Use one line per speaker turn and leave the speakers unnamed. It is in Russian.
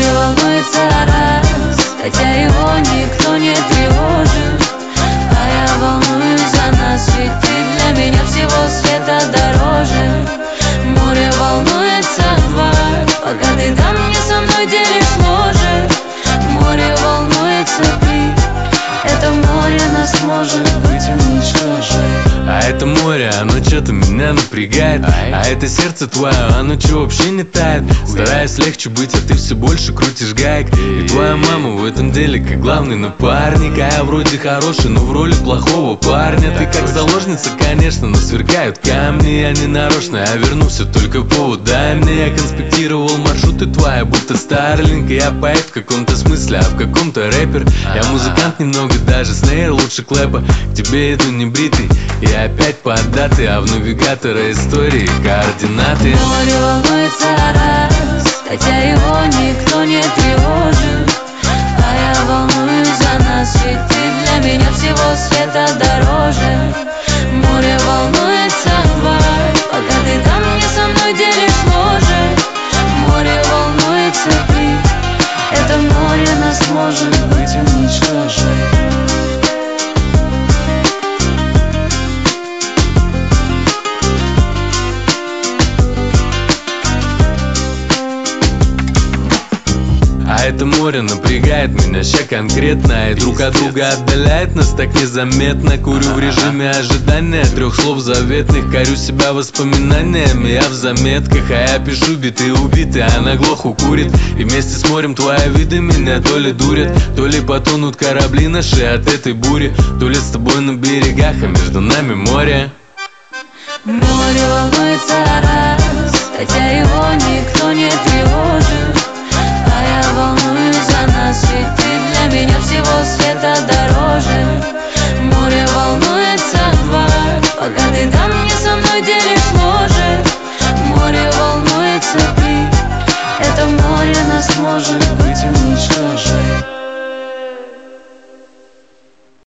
Море волнуется раз, хотя его никто не тревожит. А я волнуюсь за нас, ведь ты для меня всего света дороже. Море волнуется два, пока ты там не со мной делишь ложе. Море волнуется три, это море нас может быть уничтожить.
А это море, оно что-то меня напрягает. А это сердце твое, оно что вообще не тает. Стараюсь легче быть, а ты все больше крутишь гаек. И твоя мама в этом деле как главный напарник. А я вроде хороший, но в роли плохого парня. Ты как заложница, конечно, но сверкают камни. Я не нарочно, я верну все только повод. Дай мне, я конспектировал маршруты твои, будто Старлинг. Я поэт в каком-то смысле, а в каком-то рэпер. Я музыкант немного, даже снейр лучше клэпа. К тебе иду не бритый, я опять поддатый, а в навигатора истории координаты.
Море волнуется раз, хотя его никто не тревожит. А я волнуюсь за нас, ведь ты для меня всего света дороже. Море волнуется два, пока ты там не со мной делишь ложе. Море волнуется три, это море нас может быть уничтожить.
А это море напрягает меня ща конкретно. И друг от друга отдаляет нас так незаметно. Курю в режиме ожидания 3 слов заветных. Корю себя воспоминаниями, я в заметках. А я пишу биты убитые, она глухо курит. И вместе с морем твои виды меня то ли дурят, то ли потонут корабли наши от этой бури. То ли с тобой на берегах, а между нами море.
Море волнуется раз, хотя его никто не тревожит. А я волнуюсь за нас, ведь ты для меня всего света дороже. Море волнуется два, пока ты там не со мной делишь ложе. Море волнуется три, это море нас может быть уничтожить.